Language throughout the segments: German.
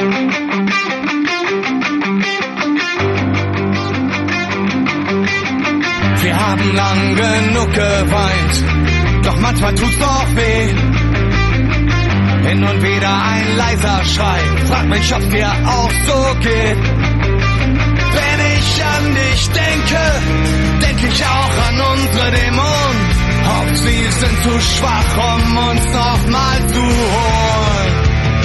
Wir haben lang genug geweint, doch manchmal tut's doch weh. Hin und wieder ein leiser Schrei, frag mich, ob's dir auch so geht. Wenn ich an dich denke ich auch an unsere Dämonen. Auch sie sind zu schwach, um uns nochmal zu holen.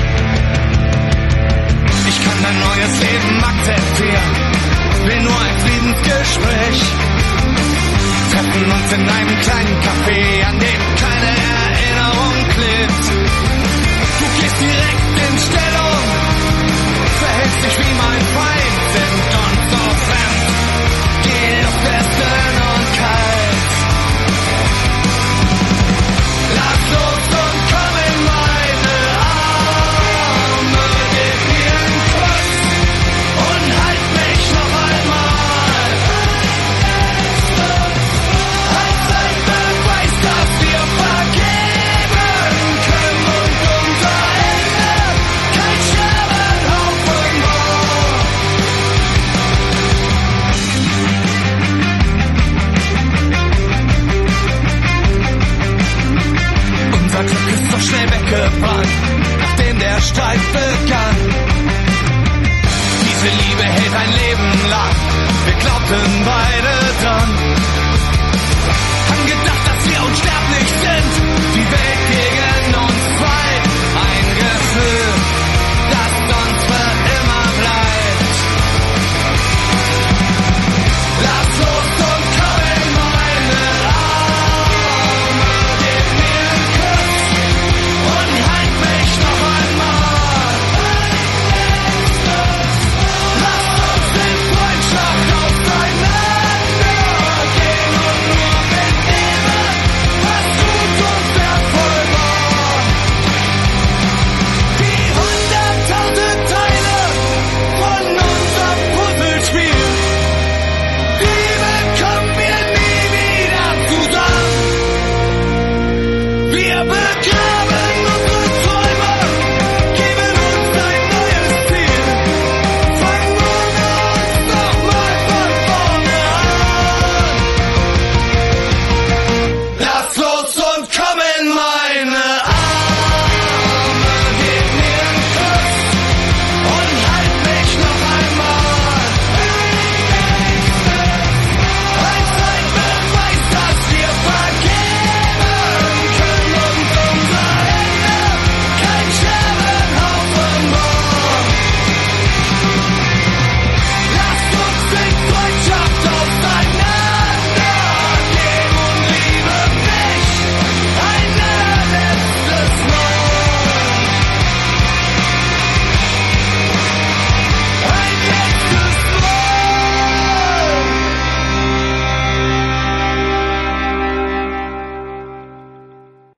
Ich kann dein neues Leben akzeptieren, will nur ein Friedensgespräch. Treffen uns in einem kleinen Café, an dem keine Erinnerung klebt. Du gehst direkt in Stellung, verhältst dich wie mein Feind, sind uns so fremd. Die Luft ist dünn und kalt. Lass los und komm in meine Arme, gib mir einen Kuss und halt mich noch einmal. Als ein Beweis, dass wir vergeben können und unser Ende kein Scherbenhaufen war. Unser Glück ist so schnell weggebrannt, nachdem der Streit begann. Diese Liebe hält ein Leben lang, wir glaubten